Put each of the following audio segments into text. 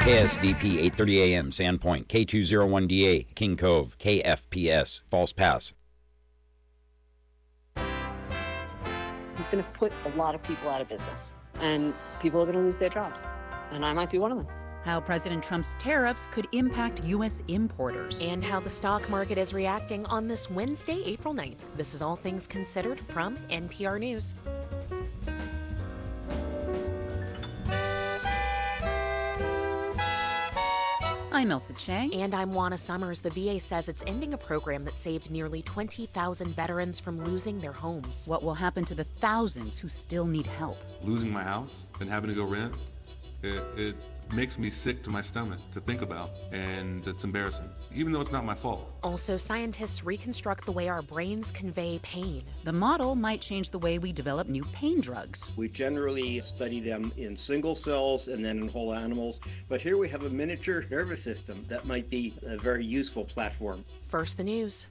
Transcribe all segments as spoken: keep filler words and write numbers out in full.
K S D P eight thirty A M, Sandpoint, K two oh one D A, King Cove, K F P S, False Pass. He's going to put a lot of people out of business, and people are going to lose their jobs, and I might be one of them. How President Trump's tariffs could impact U S importers. And how the stock market is reacting on this Wednesday, April ninth. This is All Things Considered from N P R News. I'm Elsa Chang. And I'm Juana Summers. The V A says it's ending a program that saved nearly twenty thousand veterans from losing their homes. What will happen to the thousands who still need help? Losing my house and having to go rent, it, it makes me sick to my stomach to think about, and it's embarrassing, even though it's not my fault. Also, scientists reconstruct the way our brains convey pain. The model might change the way we develop new pain drugs. We generally study them in single cells and then in whole animals, but here we have a miniature nervous system that might be a very useful platform. First, the news.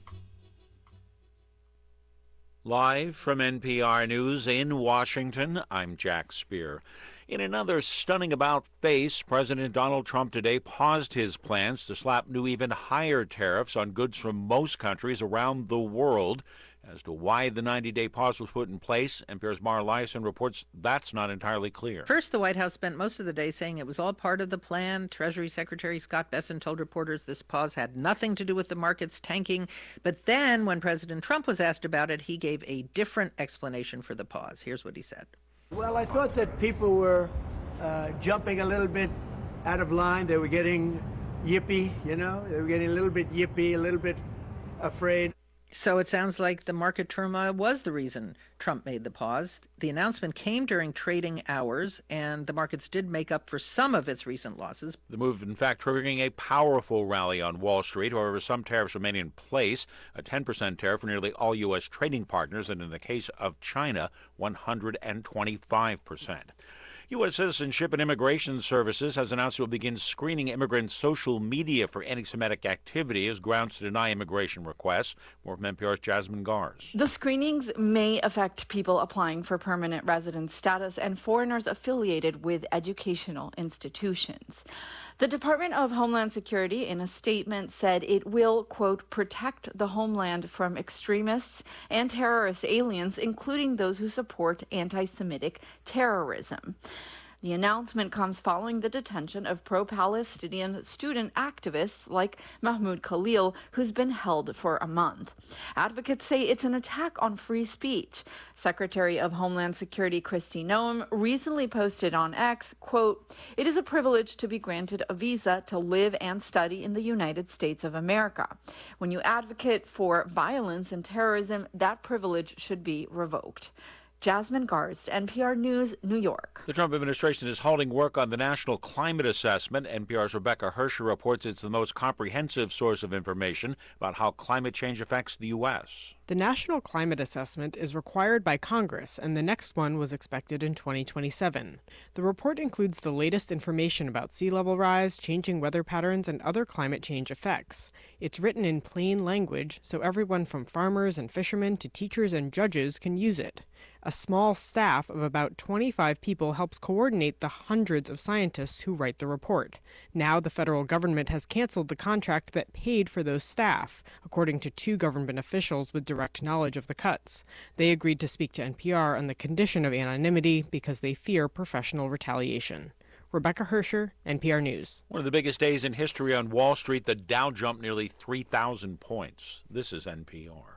Live from N P R News in Washington, I'm Jack Speer. In another stunning about-face, President Donald Trump today paused his plans to slap new even higher tariffs on goods from most countries around the world. As to why the ninety-day pause was put in place, N P R's Mara Liasson reports that's not entirely clear. First, the White House spent most of the day saying it was all part of the plan. Treasury Secretary Scott Bessent told reporters this pause had nothing to do with the markets tanking. But then, when President Trump was asked about it, he gave a different explanation for the pause. Here's what he said. Well, I thought that people were uh, jumping a little bit out of line. They were getting yippy, you know? They were getting a little bit yippy, a little bit afraid. So it sounds like the market turmoil was the reason Trump made the pause. The announcement came during trading hours, and the markets did make up for some of its recent losses. The move, in fact, triggering a powerful rally on Wall Street. However, some tariffs remain in place, a ten percent tariff for nearly all U S trading partners, and in the case of China, one hundred twenty-five percent. U S Citizenship and Immigration Services has announced it will begin screening immigrants' social media for anti-Semitic activity as grounds to deny immigration requests. More from N P R's Jasmine Gars. The screenings may affect people applying for permanent residence status and foreigners affiliated with educational institutions. The Department of Homeland Security, in a statement, said it will, quote, protect the homeland from extremists and terrorist aliens, including those who support anti-Semitic terrorism. The announcement comes following the detention of pro-Palestinian student activists like Mahmoud Khalil, who's been held for a month. Advocates say it's an attack on free speech. Secretary of Homeland Security Kristi Noem recently posted on X, quote, "It is a privilege to be granted a visa to live and study in the United States of America. When you advocate for violence and terrorism, that privilege should be revoked." Jasmine Gars, N P R News, New York. The Trump administration is halting work on the National Climate Assessment. N P R's Rebecca Hersher reports it's the most comprehensive source of information about how climate change affects the U S. The National Climate Assessment is required by Congress, and the next one was expected in twenty twenty-seven. The report includes the latest information about sea level rise, changing weather patterns, and other climate change effects. It's written in plain language, so everyone from farmers and fishermen to teachers and judges can use it. A small staff of about twenty-five people helps coordinate the hundreds of scientists who write the report. Now the federal government has canceled the contract that paid for those staff, according to two government officials with direct knowledge of the cuts. They agreed to speak to N P R on the condition of anonymity because they fear professional retaliation. Rebecca Hersher, N P R News. One of the biggest days in history on Wall Street, the Dow jumped nearly three thousand points. This is N P R.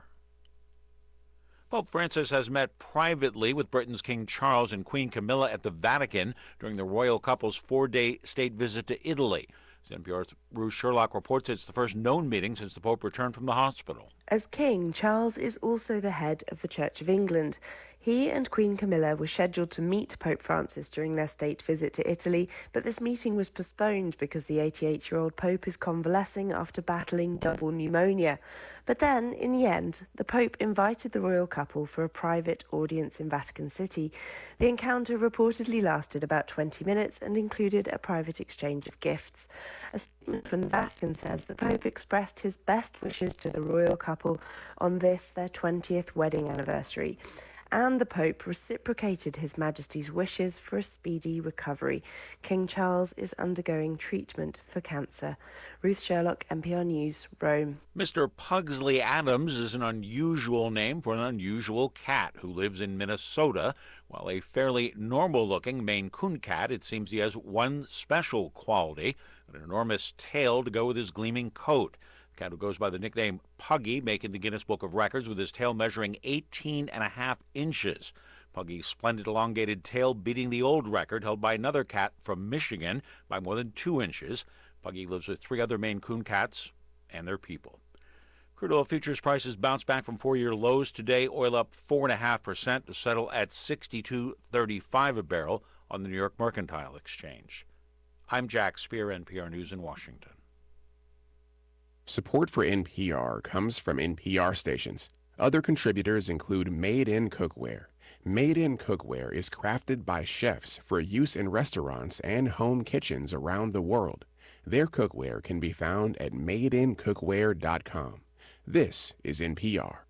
Pope Francis has met privately with Britain's King Charles and Queen Camilla at the Vatican during the royal couple's four-day state visit to Italy. As N P R's Ruth Sherlock reports, it's the first known meeting since the Pope returned from the hospital. As King, Charles is also the head of the Church of England. He and Queen Camilla were scheduled to meet Pope Francis during their state visit to Italy, but this meeting was postponed because the eighty-eight-year-old Pope is convalescing after battling double pneumonia. But then, in the end, the Pope invited the royal couple for a private audience in Vatican City. The encounter reportedly lasted about twenty minutes and included a private exchange of gifts. A statement from the Vatican says the Pope expressed his best wishes to the royal couple on this, their twentieth wedding anniversary. and the Pope reciprocated His Majesty's wishes for a speedy recovery. King Charles is undergoing treatment for cancer. Ruth Sherlock, N P R News, Rome. Mister Pugsley Adams is an unusual name for an unusual cat who lives in Minnesota. While a fairly normal-looking Maine Coon cat, it seems he has one special quality, an enormous tail to go with his gleaming coat. The cat who goes by the nickname Puggy, making the Guinness Book of Records with his tail measuring eighteen and a half inches. Puggy's splendid elongated tail beating the old record held by another cat from Michigan by more than two inches. Puggy lives with three other Maine Coon cats and their people. Crude oil futures prices bounced back from four-year lows today. Oil up four point five percent to settle at sixty-two thirty-five a barrel on the New York Mercantile Exchange. I'm Jack Spear, N P R News in Washington. Support for N P R comes from N P R stations. Other contributors include Made in Cookware. Made in Cookware is crafted by chefs for use in restaurants and home kitchens around the world. Their cookware can be found at made in cookware dot com. This is N P R.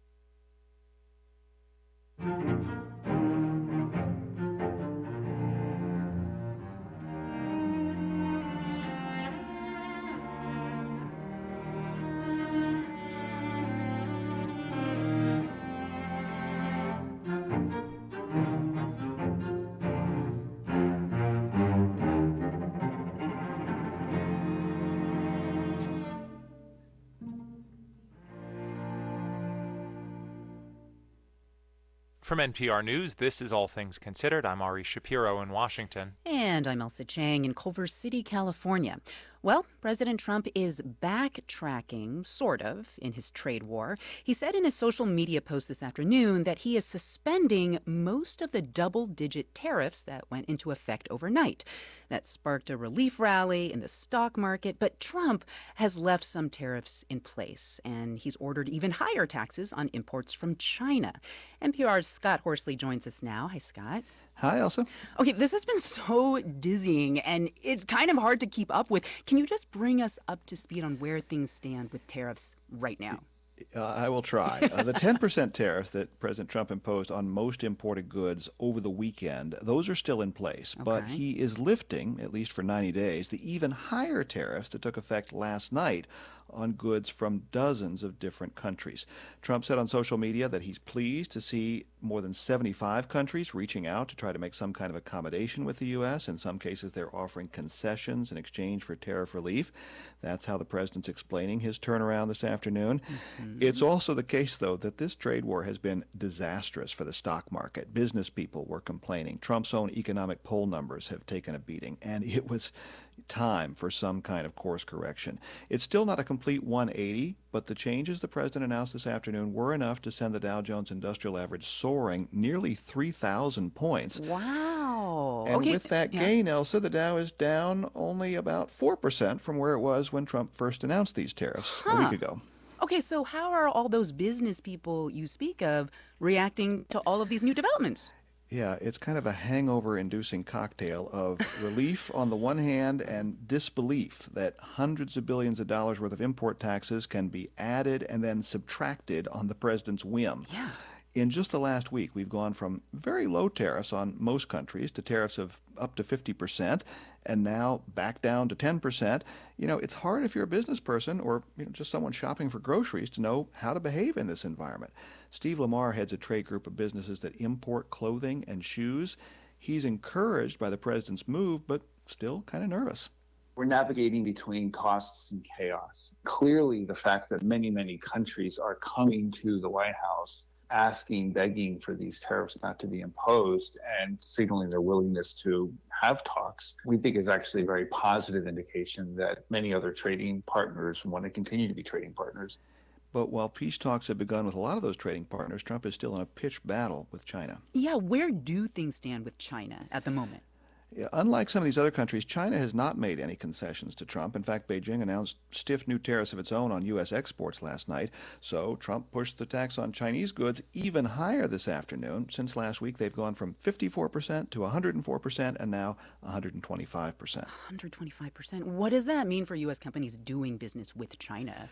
From N P R News, this is All Things Considered. I'm Ari Shapiro in Washington. And I'm Elsa Chang in Culver City, California. Well, President Trump is backtracking, sort of, in his trade war. He said in his social media post this afternoon that he is suspending most of the double-digit tariffs that went into effect overnight. That sparked a relief rally in the stock market, but Trump has left some tariffs in place, and he's ordered even higher taxes on imports from China. N P R's Scott Horsley joins us now. Hi, Scott. Hi, Elsa. Okay, this has been so dizzying, and it's kind of hard to keep up with. Can you just bring us up to speed on where things stand with tariffs right now? Uh, I will try. Uh, the ten percent tariff that President Trump imposed on most imported goods over the weekend, those are still in place. Okay. But he is lifting, at least for ninety days, the even higher tariffs that took effect last night on goods from dozens of different countries. Trump said on social media that he's pleased to see more than seventy-five countries reaching out to try to make some kind of accommodation with the U S. In some cases, they're offering concessions in exchange for tariff relief. That's how the president's explaining his turnaround this afternoon. Mm-hmm. It's also the case, though, that this trade war has been disastrous for the stock market. Business people were complaining. Trump's own economic poll numbers have taken a beating, and it was time for some kind of course correction. It's still not a complete one eighty, but the changes the president announced this afternoon were enough to send the Dow Jones Industrial Average soaring nearly three thousand points. Wow. And okay. with that yeah. gain, Elsa, the Dow is down only about four percent from where it was when Trump first announced these tariffs huh. a week ago. Okay, so how are all those business people you speak of reacting to all of these new developments? Yeah, it's kind of a hangover-inducing cocktail of relief on the one hand and disbelief that hundreds of billions of dollars worth of import taxes can be added and then subtracted on the president's whim. Yeah. In just the last week, we've gone from very low tariffs on most countries to tariffs of up to fifty percent, and now back down to ten percent. You know, it's hard if you're a business person or you know, just someone shopping for groceries to know how to behave in this environment. Steve Lamar heads a trade group of businesses that import clothing and shoes. He's encouraged by the president's move, but still kind of nervous. We're navigating between costs and chaos. Clearly, the fact that many, many countries are coming to the White House asking, begging for these tariffs not to be imposed and signaling their willingness to have talks, we think is actually a very positive indication that many other trading partners want to continue to be trading partners. But while peace talks have begun with a lot of those trading partners, Trump is still in a pitched battle with China. Yeah, where do things stand with China at the moment? Yeah, unlike some of these other countries, China has not made any concessions to Trump. In fact, Beijing announced stiff new tariffs of its own on U S exports last night. So Trump pushed the tax on Chinese goods even higher this afternoon. Since last week, they've gone from fifty-four percent to one hundred four percent and now one hundred twenty-five percent. one hundred twenty-five percent. What does that mean for U S companies doing business with China?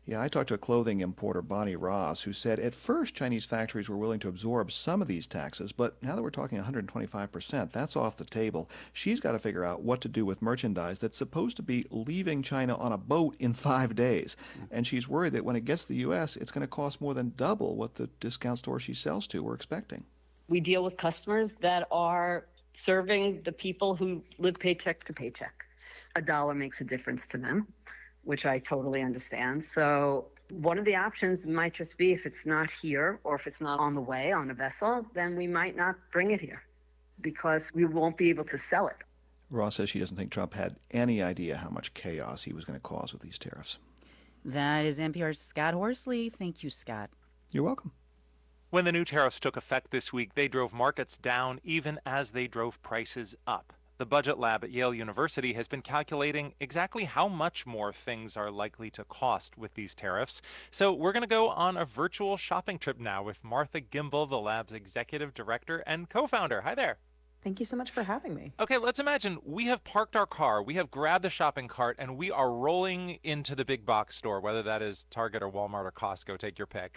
Yeah, I talked to a clothing importer, Bonnie Ross, who said at first Chinese factories were willing to absorb some of these taxes, but now that we're talking one hundred twenty-five percent, that's off the table. She's got to figure out what to do with merchandise that's supposed to be leaving China on a boat in five days. And she's worried that when it gets to the U S, it's going to cost more than double what the discount store she sells to were expecting. We deal with customers that are serving the people who live paycheck to paycheck. A dollar makes a difference to them, which I totally understand. So one of the options might just be if it's not here or if it's not on the way on a vessel, then we might not bring it here because we won't be able to sell it. Ross says she doesn't think Trump had any idea how much chaos he was going to cause with these tariffs. That is N P R's Scott Horsley. Thank you, Scott. You're welcome. When the new tariffs took effect this week, they drove markets down even as they drove prices up. The Budget Lab at Yale University has been calculating exactly how much more things are likely to cost with these tariffs. So we're going to go on a virtual shopping trip now with Martha Gimbel, the lab's executive director and co-founder. Hi there. Thank you so much for having me. Okay, let's imagine we have parked our car, we have grabbed the shopping cart, and we are rolling into the big box store, whether that is Target or Walmart or Costco, take your pick.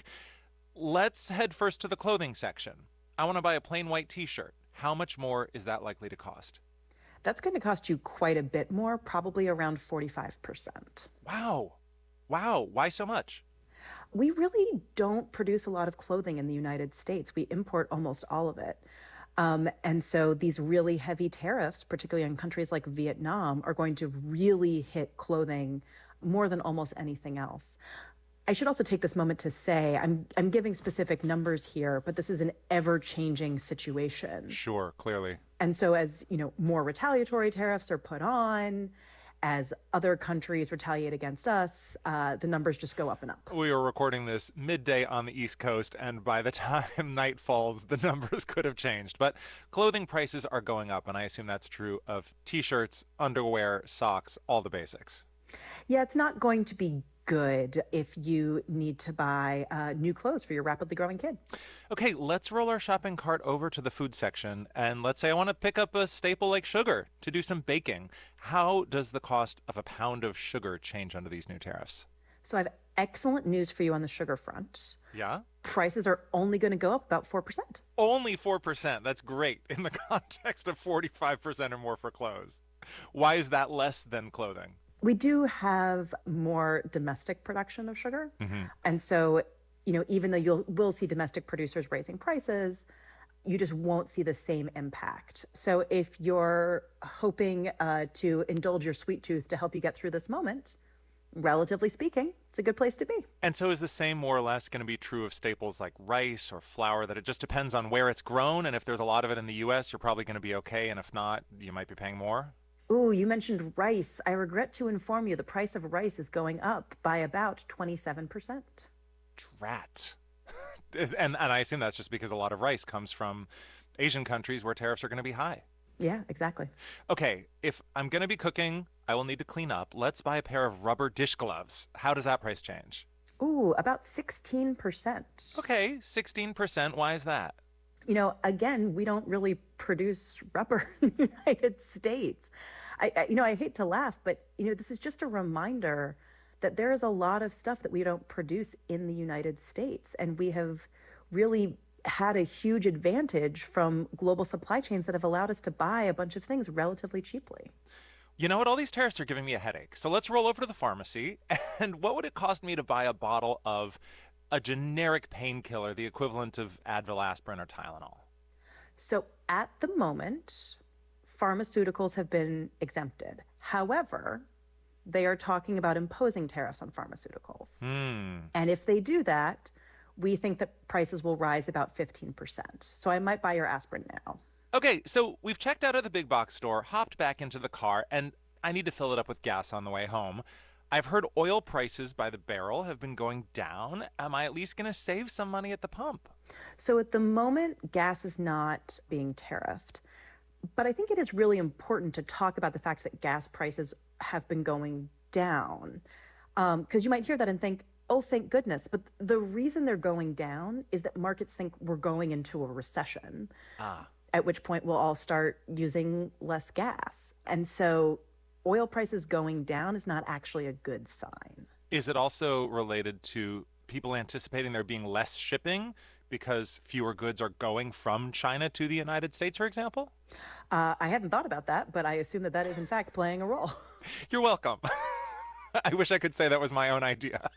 Let's head first to the clothing section. I want to buy a plain white t-shirt. How much more is that likely to cost? That's going to cost you quite a bit more, probably around forty-five percent. Wow. Wow. Why so much? We really don't produce a lot of clothing in the United States. We import almost all of it. Um, and so these really heavy tariffs, particularly on countries like Vietnam, are going to really hit clothing more than almost anything else. I should also take this moment to say I'm I'm giving specific numbers here, but this is an ever-changing situation. Sure, clearly. And so as, you know, more retaliatory tariffs are put on, as other countries retaliate against us, uh, the numbers just go up and up. We are recording this midday on the East Coast, and by the time night falls, the numbers could have changed. But clothing prices are going up, and I assume that's true of T-shirts, underwear, socks, all the basics. Yeah, it's not going to be good if you need to buy uh, new clothes for your rapidly growing kid. Okay, let's roll our shopping cart over to the food section, and let's say I want to pick up a staple like sugar to do some baking. How does the cost of a pound of sugar change under these new tariffs? So I have excellent news for you on the sugar front. Yeah? Prices are only going to go up about four percent. Only four percent. That's great in the context of forty-five percent or more for clothes. Why is that less than clothing? We do have more domestic production of sugar. Mm-hmm. And so, you know, even though you'll will see domestic producers raising prices, you just won't see the same impact. So if you're hoping uh, to indulge your sweet tooth to help you get through this moment, relatively speaking, it's a good place to be. And so is the same more or less going to be true of staples like rice or flour, that it just depends on where it's grown? And if there's a lot of it in the U S, you're probably going to be okay. And if not, you might be paying more? Ooh, you mentioned rice. I regret to inform you the price of rice is going up by about twenty-seven percent. Drat. and, and I assume that's just because a lot of rice comes from Asian countries where tariffs are going to be high. Yeah, exactly. Okay, if I'm going to be cooking, I will need to clean up. Let's buy a pair of rubber dish gloves. How does that price change? Ooh, about sixteen percent. Okay, sixteen percent. Why is that? You know, again, we don't really produce rubber in the United States. I, I, you know, I hate to laugh, but, you know, this is just a reminder that there is a lot of stuff that we don't produce in the United States. And we have really had a huge advantage from global supply chains that have allowed us to buy a bunch of things relatively cheaply. You know what? All these tariffs are giving me a headache. So let's roll over to the pharmacy. And what would it cost me to buy a bottle of a generic painkiller, the equivalent of Advil, aspirin, or Tylenol? So at the moment, pharmaceuticals have been exempted. However, they are talking about imposing tariffs on pharmaceuticals. Mm. And if they do that, we think that prices will rise about fifteen percent. So I might buy your aspirin now. Okay, so we've checked out of the big box store, hopped back into the car, and I need to fill it up with gas on the way home. I've heard oil prices by the barrel have been going down. Am I at least going to save some money at the pump? So at the moment, gas is not being tariffed. But I think it is really important to talk about the fact that gas prices have been going down. Because um, you might hear that and think, oh, thank goodness. But the reason they're going down is that markets think we're going into a recession, ah. at which point we'll all start using less gas. And so oil prices going down is not actually a good sign. Is it also related to people anticipating there being less shipping because fewer goods are going from China to the United States, for example? Uh, I hadn't thought about that, but I assume that that is in fact playing a role. You're welcome. I wish I could say that was my own idea.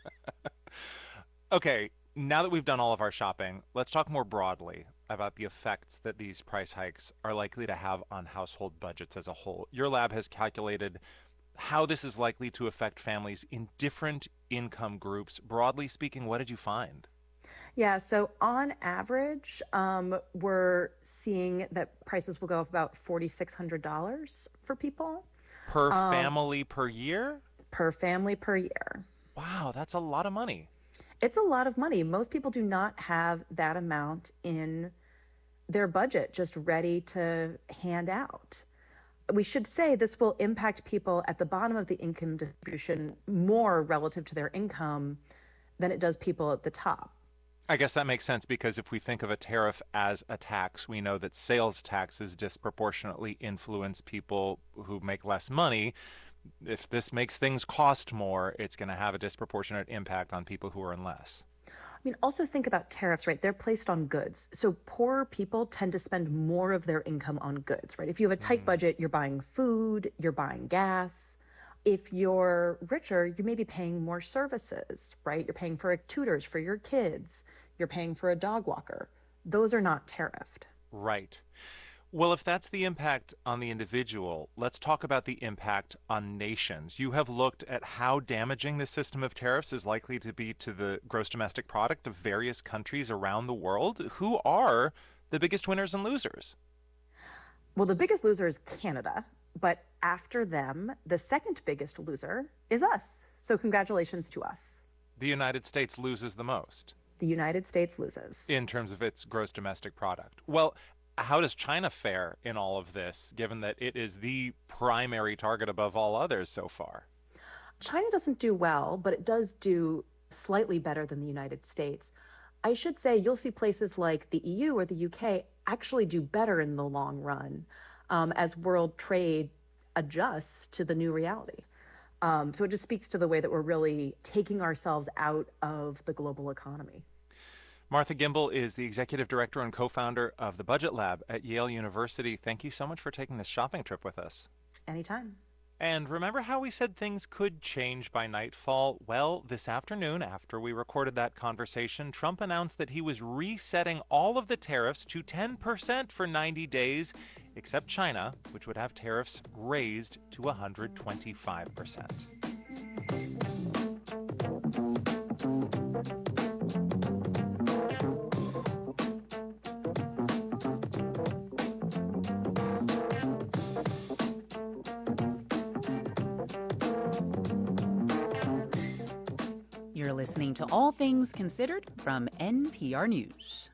Okay, now that we've done all of our shopping, let's talk more broadly about the effects that these price hikes are likely to have on household budgets as a whole. Your lab has calculated how this is likely to affect families in different income groups. Broadly speaking, what did you find? Yeah, so on average, um, we're seeing that prices will go up about four thousand six hundred dollars for people. Per Um, family per year? Per family per year. Wow, that's a lot of money. It's a lot of money. Most people do not have that amount in their budget just ready to hand out. We should say this will impact people at the bottom of the income distribution more relative to their income than it does people at the top. I guess that makes sense because if we think of a tariff as a tax, we know that sales taxes disproportionately influence people who make less money. If this makes things cost more, it's going to have a disproportionate impact on people who earn less. I mean, also think about tariffs, right? They're placed on goods. So poorer people tend to spend more of their income on goods, right? If you have a tight budget, you're buying food, you're buying gas. If you're richer, you may be paying more services, right? You're paying for tutors for your kids. You're paying for a dog walker. Those are not tariffed. Right. Well, if that's the impact on the individual, let's talk about the impact on nations. You have looked at how damaging this system of tariffs is likely to be to the gross domestic product of various countries around the world. Who are the biggest winners and losers? Well, the biggest loser is Canada, but after them, the second biggest loser is us. So congratulations to us. The United States loses the most. The United States loses. In terms of its gross domestic product. Well, how does China fare in all of this, given that it is the primary target above all others so far? China doesn't do well, but it does do slightly better than the United States. I should say you'll see places like the E U or the U K actually do better in the long run um, as world trade adjusts to the new reality. Um, so it just speaks to the way that we're really taking ourselves out of the global economy. Martha Gimbel is the executive director and co-founder of the Budget Lab at Yale University. Thank you so much for taking this shopping trip with us. Anytime. And remember how we said things could change by nightfall? Well, this afternoon, after we recorded that conversation, Trump announced that he was resetting all of the tariffs to ten percent for ninety days, except China, which would have tariffs raised to one hundred twenty-five percent. You're listening to All Things Considered from N P R News.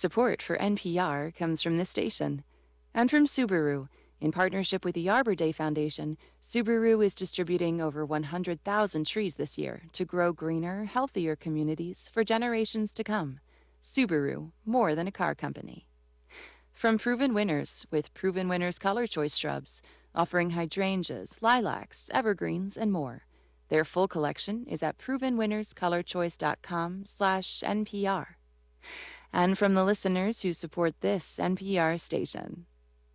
Support for N P R comes from this station and from Subaru. In partnership with the Arbor Day Foundation, Subaru is distributing over one hundred thousand trees this year to grow greener, healthier communities for generations to come. Subaru, more than a car company. From Proven Winners, with Proven Winners Color Choice shrubs, offering hydrangeas, lilacs, evergreens, and more. Their full collection is at proven winners color choice dot com slash N P R. And from the listeners who support this N P R station.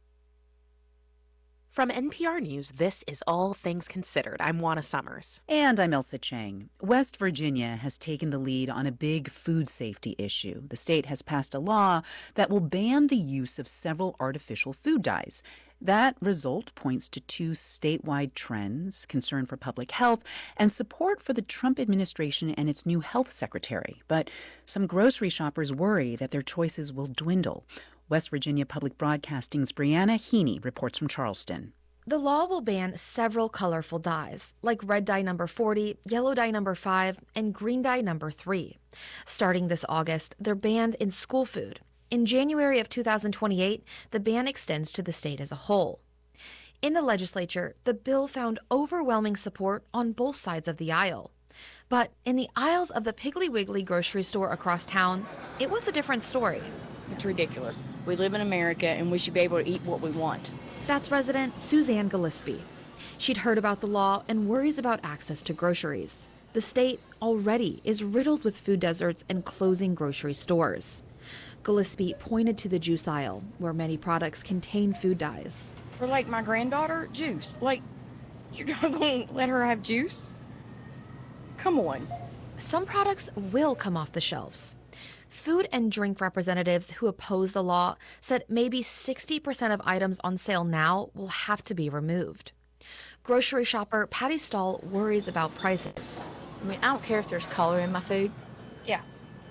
From N P R News, this is All Things Considered. I'm Juana Summers. And I'm Elsa Chang. West Virginia has taken the lead on a big food safety issue. The state has passed a law that will ban the use of several artificial food dyes. That result points to two statewide trends: concern for public health and support for the Trump administration and its new health secretary. But some grocery shoppers worry that their choices will dwindle. West Virginia Public Broadcasting's Brianna Heaney reports from Charleston. The law will ban several colorful dyes, like red dye number forty, yellow dye number five, and green dye number three. Starting this August, they're banned in school food. In January of two thousand twenty-eight, the ban extends to the state as a whole. In the legislature, the bill found overwhelming support on both sides of the aisle. But in the aisles of the Piggly Wiggly grocery store across town, it was a different story. It's ridiculous. We live in America and we should be able to eat what we want. That's resident Suzanne Gillespie. She'd heard about the law and worries about access to groceries. The state already is riddled with food deserts and closing grocery stores. Gillespie pointed to the juice aisle, where many products contain food dyes. For like my granddaughter, juice. Like, you're not going to let her have juice? Come on. Some products will come off the shelves. Food and drink representatives who oppose the law said maybe sixty percent of items on sale now will have to be removed. Grocery shopper Patty Stahl worries about prices. I mean, I don't care if there's color in my food. Yeah.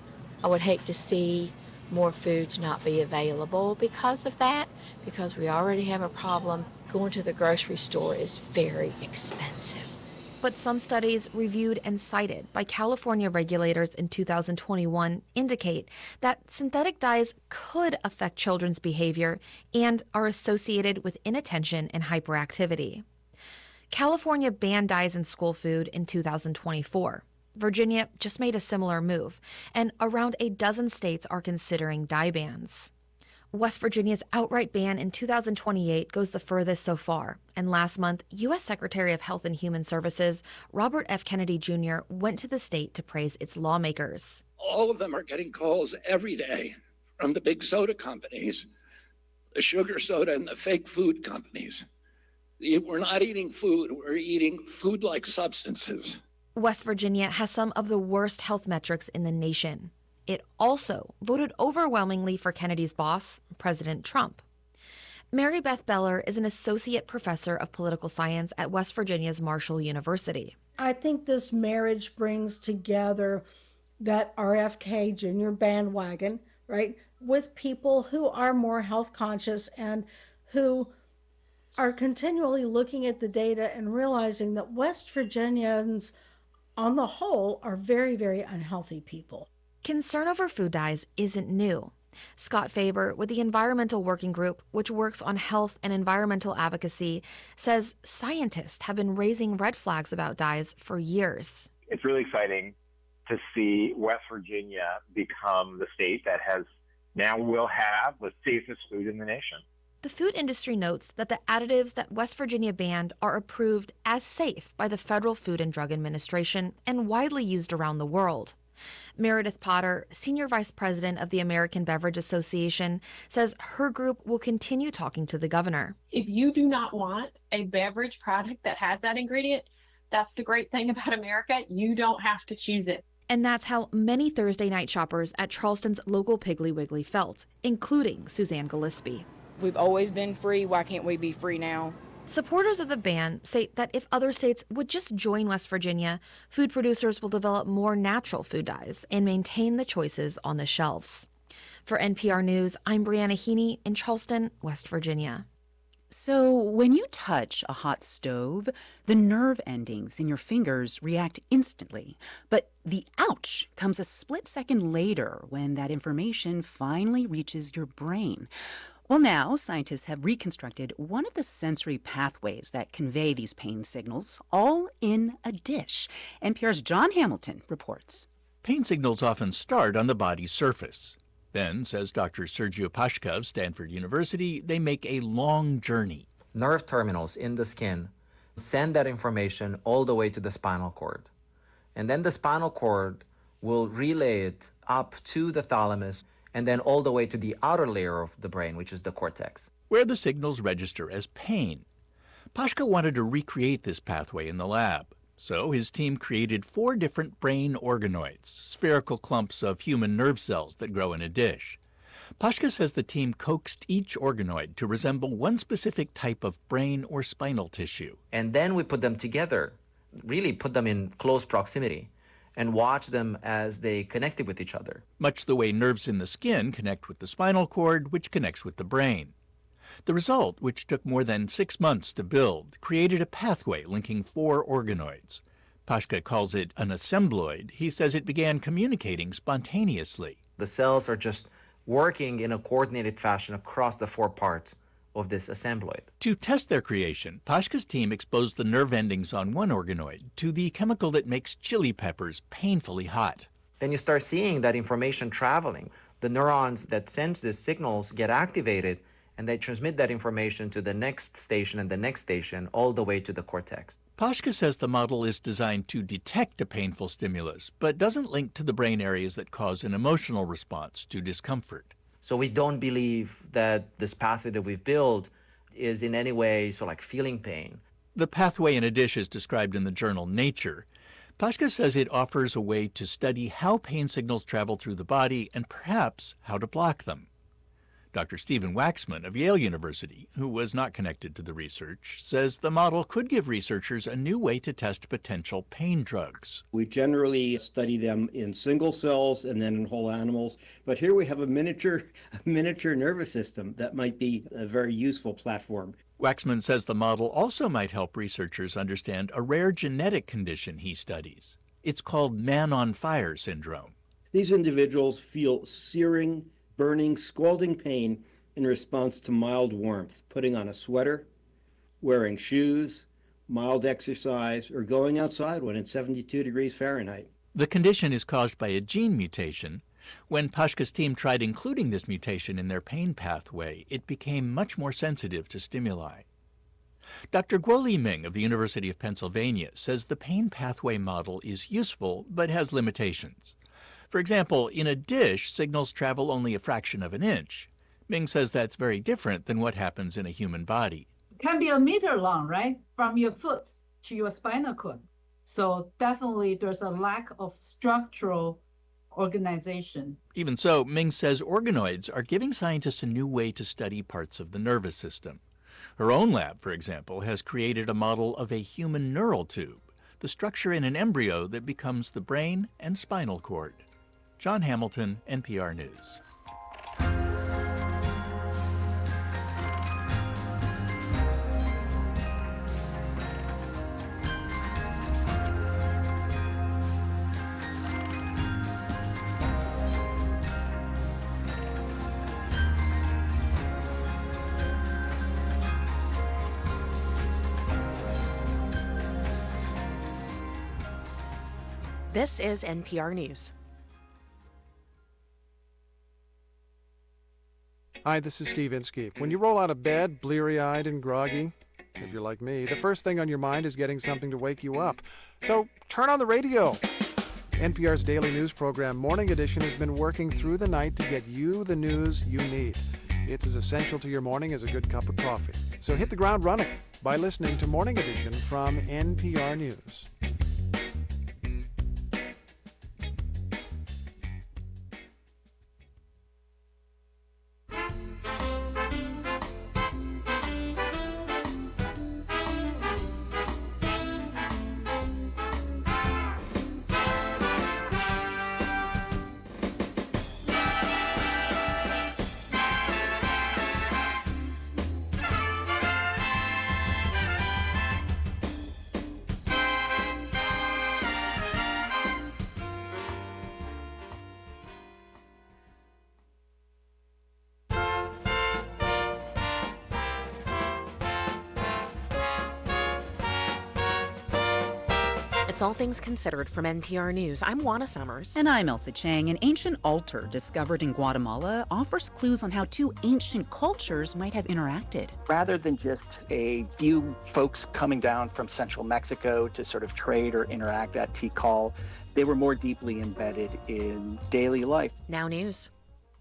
I would hate to see more foods not be available because of that, because we already have a problem. Going to the grocery store is very expensive. But some studies reviewed and cited by California regulators in two thousand twenty-one indicate that synthetic dyes could affect children's behavior and are associated with inattention and hyperactivity. California banned dyes in school food in two thousand twenty-four. Virginia just made a similar move, and around a dozen states are considering dye bans. West Virginia's outright ban in two thousand twenty-eight goes the furthest so far, and last month, U S Secretary of Health and Human Services Robert F. Kennedy Junior went to the state to praise its lawmakers. All of them are getting calls every day from the big soda companies, the sugar soda and the fake food companies. We're not eating food, we're eating food-like substances. West Virginia has some of the worst health metrics in the nation. It also voted overwhelmingly for Kennedy's boss, President Trump. Mary Beth Beller is an associate professor of political science at West Virginia's Marshall University. I think this marriage brings together that R F K Junior bandwagon, right, with people who are more health conscious and who are continually looking at the data and realizing that West Virginians, on the whole, are very, very unhealthy people. Concern over food dyes isn't new. Scott Faber, with the Environmental Working Group, which works on health and environmental advocacy, says scientists have been raising red flags about dyes for years. It's really exciting to see West Virginia become the state that has now will have the safest food in the nation. The food industry notes that the additives that West Virginia banned are approved as safe by the Federal Food and Drug Administration and widely used around the world. Meredith Potter, Senior Vice President of the American Beverage Association, says her group will continue talking to the governor. If you do not want a beverage product that has that ingredient, that's the great thing about America. You don't have to choose it. And that's how many Thursday night shoppers at Charleston's local Piggly Wiggly felt, including Suzanne Gillespie. We've always been free. Why can't we be free now? Supporters of the ban say that if other states would just join West Virginia, food producers will develop more natural food dyes and maintain the choices on the shelves. For N P R News, I'm Brianna Heaney in Charleston, West Virginia. So, when you touch a hot stove, the nerve endings in your fingers react instantly. But the ouch comes a split second later when that information finally reaches your brain. Well, now scientists have reconstructed one of the sensory pathways that convey these pain signals, all in a dish. N P R's John Hamilton reports. Pain signals often start on the body's surface. Then, says Doctor Sergio Pashka of Stanford University, they make a long journey. Nerve terminals in the skin send that information all the way to the spinal cord. And then the spinal cord will relay it up to the thalamus and then all the way to the outer layer of the brain, which is the cortex, where the signals register as pain. Pashka wanted to recreate this pathway in the lab. So his team created four different brain organoids, spherical clumps of human nerve cells that grow in a dish. Pashka says the team coaxed each organoid to resemble one specific type of brain or spinal tissue. And then we put them together, really put them in close proximity, and watch them as they connected with each other. Much the way nerves in the skin connect with the spinal cord, which connects with the brain. The result, which took more than six months to build, created a pathway linking four organoids. Pashka calls it an assembloid. He says it began communicating spontaneously. The cells are just working in a coordinated fashion across the four parts of this assembloid. To test their creation, Pashka's team exposed the nerve endings on one organoid to the chemical that makes chili peppers painfully hot. Then you start seeing that information traveling. The neurons that sense these signals get activated, and they transmit that information to the next station and the next station, all the way to the cortex. Pashka says the model is designed to detect a painful stimulus, but doesn't link to the brain areas that cause an emotional response to discomfort. So we don't believe that this pathway that we've built is in any way so like feeling pain. The pathway in a dish is described in the journal Nature. Pashka says it offers a way to study how pain signals travel through the body and perhaps how to block them. Doctor Stephen Waxman of Yale University, who was not connected to the research, says the model could give researchers a new way to test potential pain drugs. We generally study them in single cells and then in whole animals, but here we have a miniature, a miniature nervous system that might be a very useful platform. Waxman says the model also might help researchers understand a rare genetic condition he studies. It's called man-on-fire syndrome. These individuals feel searing, burning, scalding pain in response to mild warmth, putting on a sweater, wearing shoes, mild exercise, or going outside when it's seventy-two degrees Fahrenheit. The condition is caused by a gene mutation. When Pashka's team tried including this mutation in their pain pathway, it became much more sensitive to stimuli. Doctor Guoli Ming of the University of Pennsylvania says the pain pathway model is useful but has limitations. For example, in a dish, signals travel only a fraction of an inch. Ming says that's very different than what happens in a human body. Can be a meter long, right? From your foot to your spinal cord. So definitely there's a lack of structural organization. Even so, Ming says organoids are giving scientists a new way to study parts of the nervous system. Her own lab, for example, has created a model of a human neural tube, the structure in an embryo that becomes the brain and spinal cord. John Hamilton, N P R News. This is N P R News. Hi, this is Steve Inskeep. When you roll out of bed, bleary-eyed and groggy, if you're like me, the first thing on your mind is getting something to wake you up. So turn on the radio. N P R's daily news program, Morning Edition, has been working through the night to get you the news you need. It's as essential to your morning as a good cup of coffee. So hit the ground running by listening to Morning Edition from N P R News. That's All Things Considered from N P R News. I'm Juana Summers. And I'm Elsa Chang. An ancient altar discovered in Guatemala offers clues on how two ancient cultures might have interacted. Rather than just a few folks coming down from central Mexico to sort of trade or interact at Tikal, they were more deeply embedded in daily life. Now News.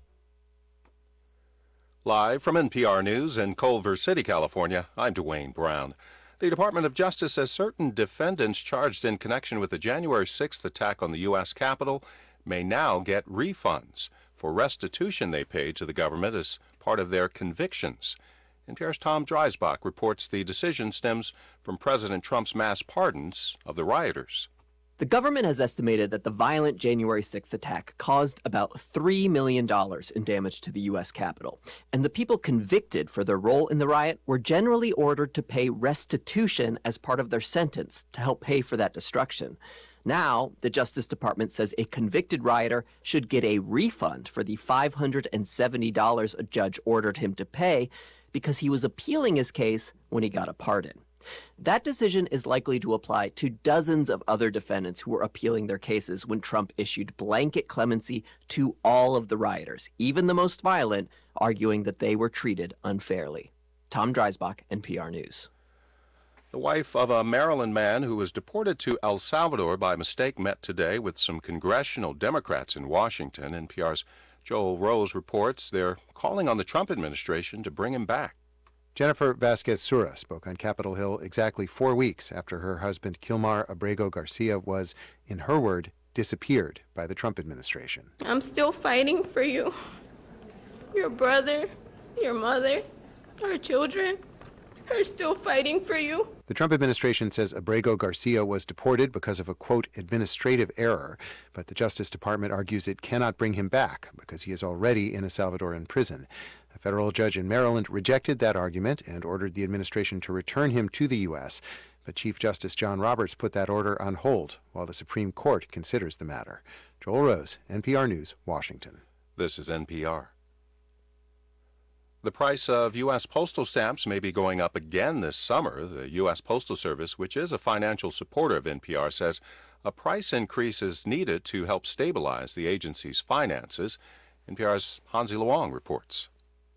Live from N P R News in Culver City, California, I'm Dwayne Brown. The Department of Justice says certain defendants charged in connection with the January sixth attack on the U S Capitol may now get refunds for restitution they paid to the government as part of their convictions. N P R's Tom Dreisbach reports the decision stems from President Trump's mass pardons of the rioters. The government has estimated that the violent January sixth attack caused about three million dollars in damage to the U S Capitol, and the people convicted for their role in the riot were generally ordered to pay restitution as part of their sentence to help pay for that destruction. Now, the Justice Department says a convicted rioter should get a refund for the five hundred seventy dollars a judge ordered him to pay because he was appealing his case when he got a pardon. That decision is likely to apply to dozens of other defendants who were appealing their cases when Trump issued blanket clemency to all of the rioters, even the most violent, arguing that they were treated unfairly. Tom Dreisbach, N P R News. The wife of a Maryland man who was deported to El Salvador by mistake met today with some congressional Democrats in Washington. N P R's Joel Rose reports they're calling on the Trump administration to bring him back. Jennifer Vasquez-Sura spoke on Capitol Hill exactly four weeks after her husband Kilmar Abrego Garcia was, in her word, disappeared by the Trump administration. I'm still fighting for you, your brother, your mother, our children are still fighting for you. The Trump administration says Abrego Garcia was deported because of a, quote, administrative error, but the Justice Department argues it cannot bring him back because he is already in a Salvadoran prison. A federal judge in Maryland rejected that argument and ordered the administration to return him to the U S, but Chief Justice John Roberts put that order on hold while the Supreme Court considers the matter. Joel Rose, N P R News, Washington. This is N P R. The price of U S postal stamps may be going up again this summer. The U S Postal Service, which is a financial supporter of N P R, says a price increase is needed to help stabilize the agency's finances. N P R's Hansi Luong reports.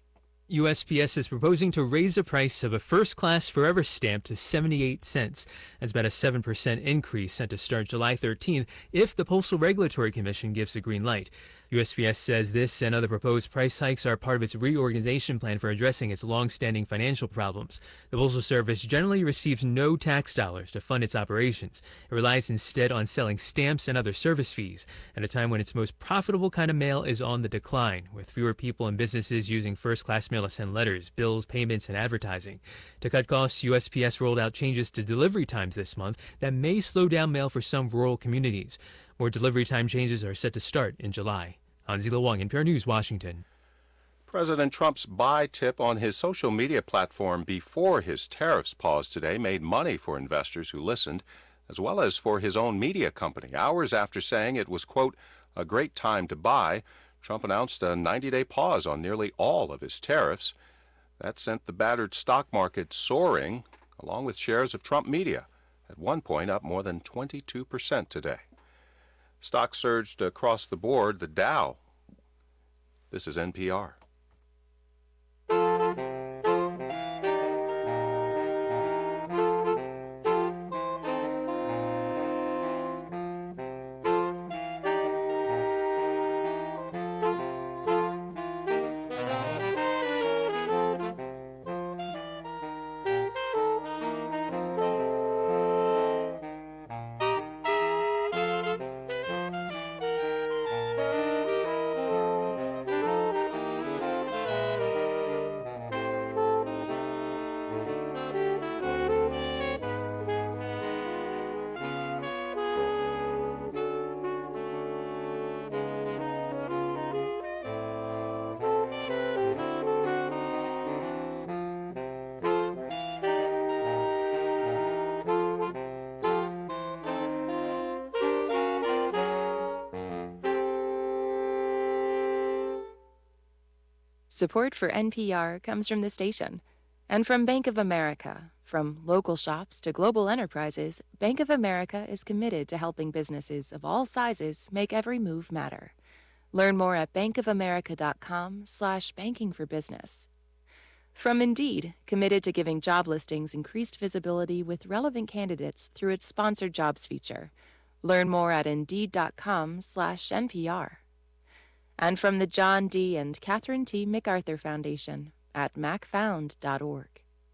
U S P S is proposing to raise the price of a first-class Forever stamp to seventy-eight cents. That's about a seven percent increase set to start July thirteenth if the Postal Regulatory Commission gives the green light. U S P S says this and other proposed price hikes are part of its reorganization plan for addressing its long-standing financial problems. The Postal Service generally receives no tax dollars to fund its operations. It relies instead on selling stamps and other service fees at a time when its most profitable kind of mail is on the decline, with fewer people and businesses using first-class mail to send letters, bills, payments, and advertising. To cut costs, U S P S rolled out changes to delivery times this month that may slow down mail for some rural communities. More delivery time changes are set to start in July. Hansi Luong, N P R News, Washington. President Trump's buy tip on his social media platform before his tariffs pause today made money for investors who listened, as well as for his own media company. Hours after saying it was, quote, a great time to buy, Trump announced a ninety-day pause on nearly all of his tariffs. That sent the battered stock market soaring, along with shares of Trump media, at one point up more than twenty-two percent today. Stocks surged across the board. The Dow. This is N P R. Support for N P R comes from the station and from Bank of America. From local shops to global enterprises, Bank of America is committed to helping businesses of all sizes make every move matter. Learn more at bankofamerica.com slash banking for business. From Indeed, committed to giving job listings increased visibility with relevant candidates through its sponsored jobs feature. Learn more at indeed.com slash NPR. And from the John D. and Catherine T. MacArthur Foundation at mac found dot org.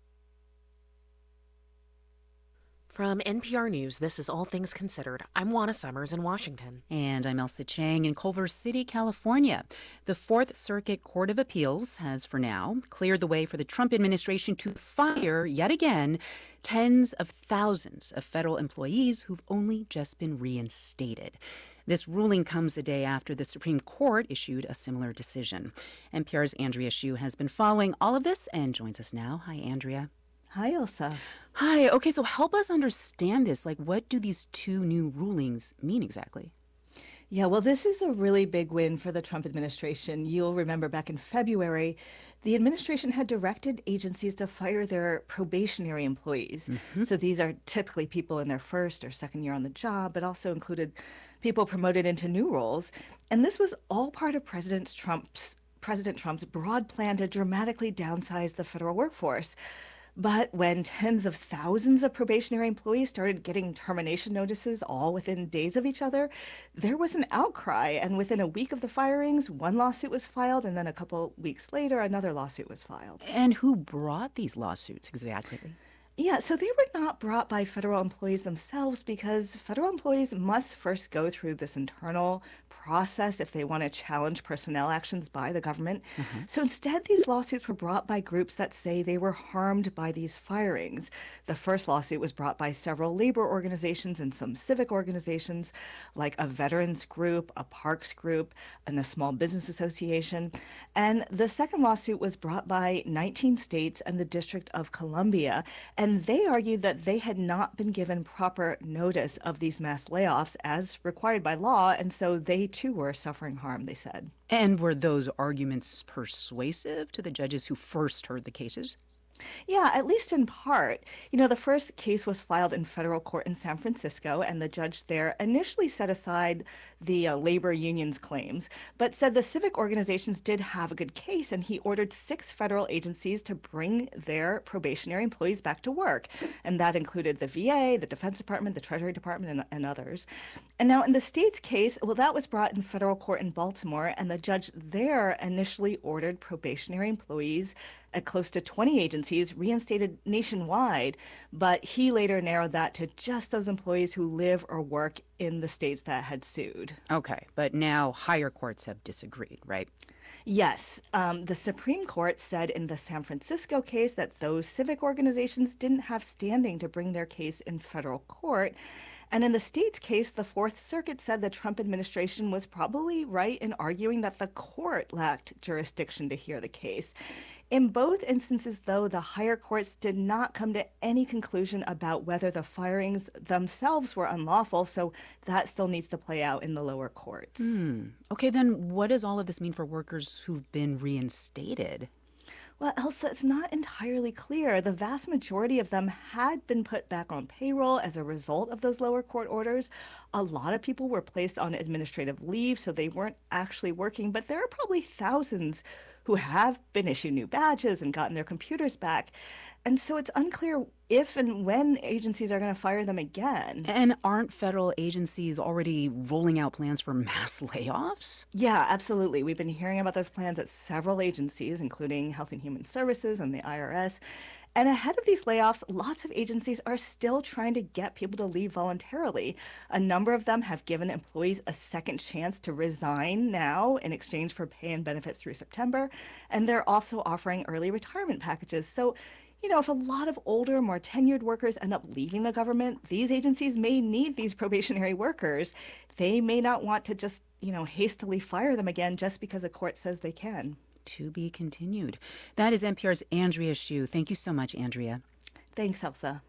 From N P R News, this is All Things Considered. I'm Juana Summers in Washington. And I'm Elsa Chang in Culver City, California. The Fourth Circuit Court of Appeals has, for now, cleared the way for the Trump administration to fire, yet again, tens of thousands of federal employees who've only just been reinstated. This ruling comes a day after the Supreme Court issued a similar decision. N P R's Andrea Hsu has been following all of this and joins us now. Hi, Andrea. Hi, Elsa. Hi. Okay, so help us understand this. Like, what do these two new rulings mean exactly? Yeah, well, this is a really big win for the Trump administration. You'll remember back in February, the administration had directed agencies to fire their probationary employees. Mm-hmm. So these are typically people in their first or second year on the job, but also included people promoted into new roles. And this was all part of President Trump's President Trump's broad plan to dramatically downsize the federal workforce. But when tens of thousands of probationary employees started getting termination notices all within days of each other, there was an outcry. And within a week of the firings, one lawsuit was filed, and then a couple weeks later, another lawsuit was filed. And who brought these lawsuits exactly? Yeah, so they were not brought by federal employees themselves because federal employees must first go through this internal process if they want to challenge personnel actions by the government. Mm-hmm. So instead, these lawsuits were brought by groups that say they were harmed by these firings. The first lawsuit was brought by several labor organizations and some civic organizations, like a veterans group, a parks group, and a small business association. And the second lawsuit was brought by nineteen states and the District of Columbia. And they argued that they had not been given proper notice of these mass layoffs as required by law, and so they too were suffering harm, they said. And were those arguments persuasive to the judges who first heard the cases? Yeah, at least in part. You know, the first case was filed in federal court in San Francisco, and the judge there initially set aside the uh, labor union's claims, but said the civic organizations did have a good case, and he ordered six federal agencies to bring their probationary employees back to work. And that included the V A, the Defense Department, the Treasury Department, and, and others. And now in the state's case, well, that was brought in federal court in Baltimore, and the judge there initially ordered probationary employees at close to twenty agencies reinstated nationwide, but he later narrowed that to just those employees who live or work in the states that had sued. Okay, but now higher courts have disagreed, right? Yes. Um, the Supreme Court said in the San Francisco case that those civic organizations didn't have standing to bring their case in federal court. And in the state's case, the Fourth Circuit said the Trump administration was probably right in arguing that the court lacked jurisdiction to hear the case. In both instances, though, the higher courts did not come to any conclusion about whether the firings themselves were unlawful, so that still needs to play out in the lower courts. Hmm. Okay, then what does all of this mean for workers who've been reinstated? Well, Elsa, it's not entirely clear. The vast majority of them had been put back on payroll as a result of those lower court orders. A lot of people were placed on administrative leave, so they weren't actually working, but there are probably thousands who have been issued new badges and gotten their computers back. And so it's unclear if and when agencies are going to fire them again. And aren't federal agencies already rolling out plans for mass layoffs? Yeah, absolutely. We've been hearing about those plans at several agencies, including Health and Human Services and the I R S. And ahead of these layoffs, lots of agencies are still trying to get people to leave voluntarily. A number of them have given employees a second chance to resign now in exchange for pay and benefits through September. And they're also offering early retirement packages. So, you know, if a lot of older, more tenured workers end up leaving the government, these agencies may need these probationary workers. They may not want to just, you know, hastily fire them again just because a court says they can. To be continued. That is N P R's Andrea Hsu. Thank you so much, Andrea. Thanks, Elsa.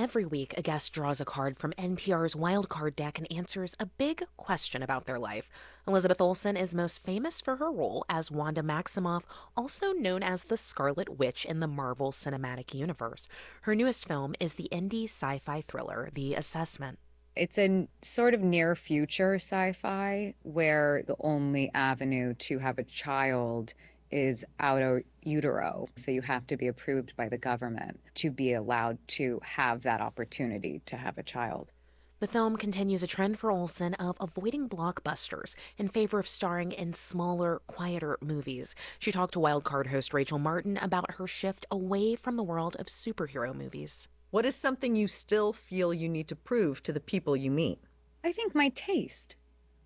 Every week, a guest draws a card from N P R's Wildcard deck and answers a big question about their life. Elizabeth Olsen is most famous for her role as Wanda Maximoff, also known as the Scarlet Witch in the Marvel Cinematic Universe. Her newest film is the indie sci-fi thriller, The Assessment. It's a sort of near future sci-fi where the only avenue to have a child is out utero. So you have to be approved by the government to be allowed to have that opportunity to have a child. The film continues a trend for Olsen of avoiding blockbusters in favor of starring in smaller, quieter movies. She talked to Wildcard host Rachel Martin about her shift away from the world of superhero movies. What is something you still feel you need to prove to the people you meet? I think my taste.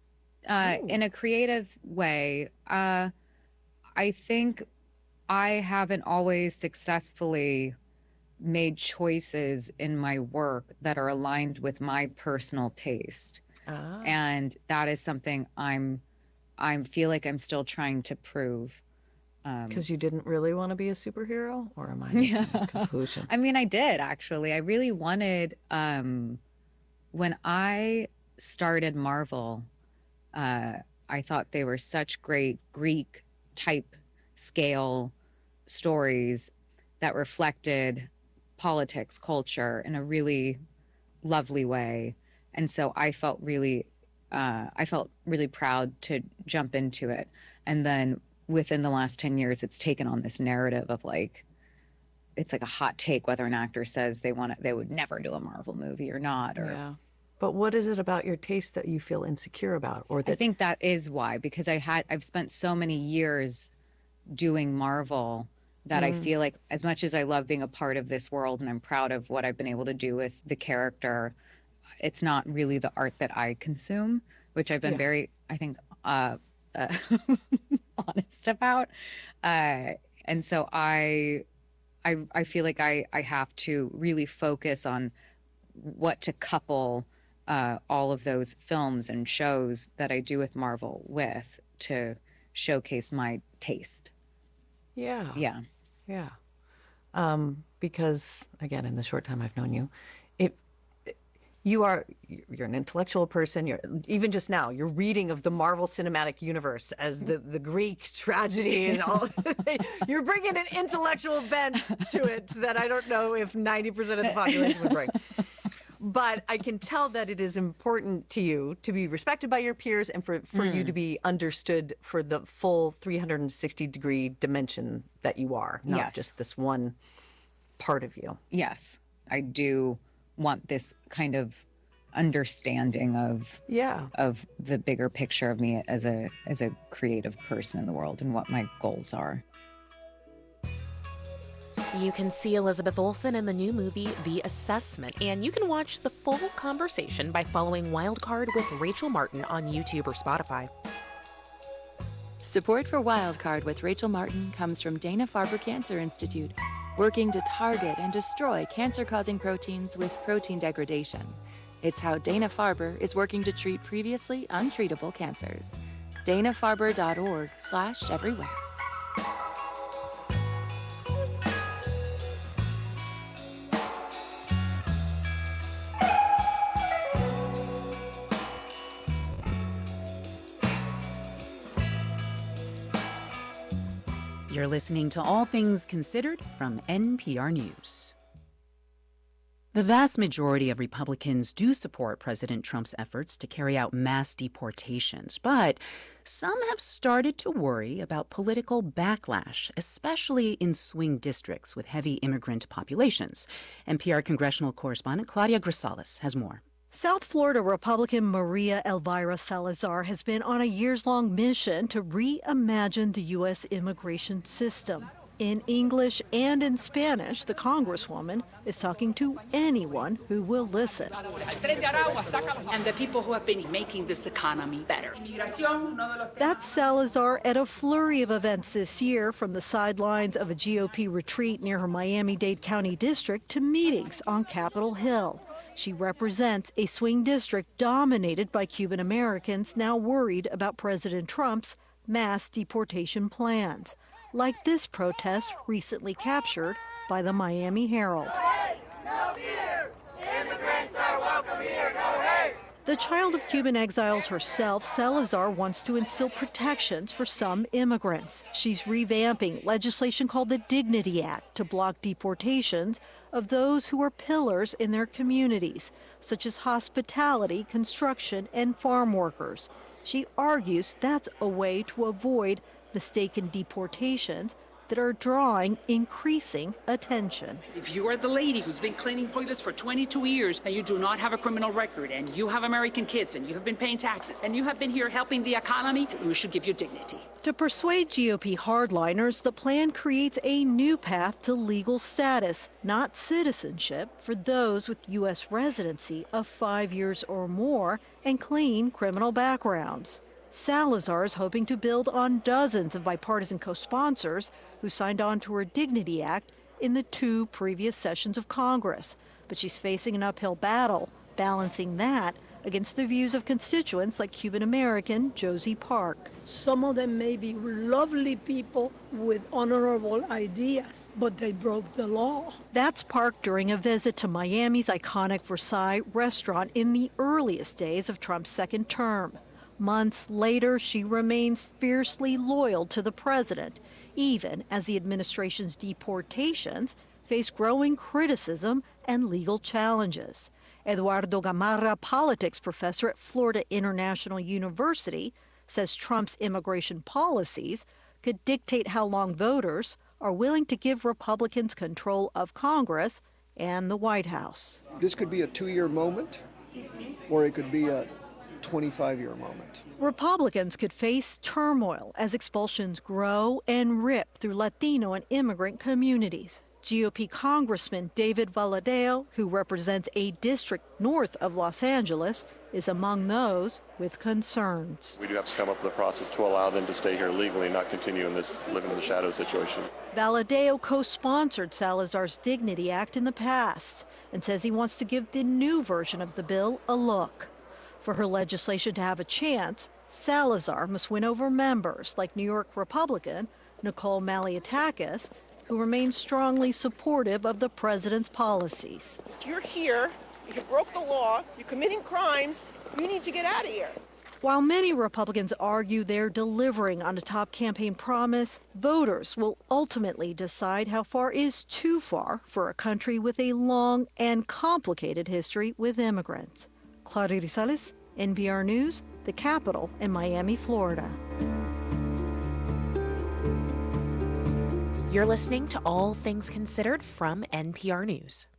Uh, in a creative way, uh, I think I haven't always successfully made choices in my work that are aligned with my personal taste. Ah. And that is something I'm, I feel like I'm still trying to prove. Because um, you didn't really want to be a superhero? Or am I making yeah. a conclusion? I mean, I did, actually. I really wanted, um, when I started Marvel, uh, I thought they were such great Greek type scale stories that reflected politics, culture in a really lovely way. And so I felt really, uh, I felt really proud to jump into it. And then within the last ten years, it's taken on this narrative of like, it's like a hot take whether an actor says they want to, they would never do a Marvel movie or not. Or yeah. But what is it about your taste that you feel insecure about? Or that I think that is why, because I had, I've spent so many years doing Marvel that mm. I feel like as much as I love being a part of this world and I'm proud of what I've been able to do with the character, it's not really the art that I consume, which I've been yeah. very, I think, uh, uh, honest about. Uh, and so I, I, I feel like I, I have to really focus on what to couple uh, all of those films and shows that I do with Marvel with to showcase my taste. Yeah. Yeah. Yeah. Um, because, again, in the short time I've known you, it, it you are, you're an intellectual person. You're, even just now, your reading of the Marvel Cinematic Universe as the, the Greek tragedy and all, you're bringing an intellectual bent to it that I don't know if ninety percent of the population would bring. But I can tell that it is important to you to be respected by your peers and for, for mm. you to be understood for the full three hundred sixty degree dimension that you are, not yes. just this one part of you. Yes, I do want this kind of understanding of yeah of the bigger picture of me as a as a creative person in the world and what my goals are. You can see Elizabeth Olsen in the new movie, The Assessment, and you can watch the full conversation by following Wildcard with Rachel Martin on YouTube or Spotify. Support for Wildcard with Rachel Martin comes from Dana-Farber Cancer Institute, working to target and destroy cancer-causing proteins with protein degradation. It's how Dana-Farber is working to treat previously untreatable cancers. dana farber dot org slash everywhere. You're listening to All Things Considered from N P R News. The vast majority of Republicans do support President Trump's efforts to carry out mass deportations, but some have started to worry about political backlash, especially in swing districts with heavy immigrant populations. N P R congressional correspondent Claudia Grisales has more. South Florida Republican Maria Elvira Salazar has been on a years-long mission to reimagine the U S immigration system. In English and in Spanish, the Congresswoman is talking to anyone who will listen. And the people who have been making this economy better. That's Salazar at a flurry of events this year, from the sidelines of a G O P retreat near her Miami-Dade County district to meetings on Capitol Hill. She represents a swing district dominated by Cuban Americans now worried about President Trump's mass deportation plans, like this protest recently captured by the Miami Herald. The child of Cuban exiles herself, Salazar wants to instill protections for some immigrants. She's revamping legislation called the Dignity Act to block deportations of those who are pillars in their communities, such as hospitality, construction, and farm workers. She argues that's a way to avoid mistaken deportations that are drawing increasing attention. If you are the lady who's been cleaning toilets for twenty-two years and you do not have a criminal record and you have American kids and you have been paying taxes and you have been here helping the economy, we should give you dignity. To persuade G O P hardliners, the plan creates a new path to legal status, not citizenship, for those with U S residency of five years or more and clean criminal backgrounds. Salazar is hoping to build on dozens of bipartisan co-sponsors who signed on to her Dignity Act in the two previous sessions of Congress. But she's facing an uphill battle, balancing that against the views of constituents like Cuban-American Josie Park. Some of them may be lovely people with honorable ideas, but they broke the law. That's Park during a visit to Miami's iconic Versailles restaurant in the earliest days of Trump's second term. Months later, she remains fiercely loyal to the president, even as the administration's deportations face growing criticism and legal challenges. Eduardo Gamarra, politics professor at Florida International University, says Trump's immigration policies could dictate how long voters are willing to give Republicans control of Congress and the White House. This could be a two-year moment, or it could be a twenty-five-year moment. Republicans could face turmoil as expulsions grow and rip through Latino and immigrant communities. G O P Congressman David Valadao, who represents a district north of Los Angeles, is among those with concerns. We do have to come up with a process to allow them to stay here legally and not continue in this living in the shadow situation. Valadao co-sponsored Salazar's Dignity Act in the past and says he wants to give the new version of the bill a look. For her legislation to have a chance, Salazar must win over members like New York Republican Nicole Malliotakis, who remains strongly supportive of the president's policies. If you're here, you broke the law, you're committing crimes, you need to get out of here. While many Republicans argue they're delivering on a top campaign promise, voters will ultimately decide how far is too far for a country with a long and complicated history with immigrants. Claudia Grisales, N P R News, the capital in Miami, Florida. You're listening to All Things Considered from N P R News.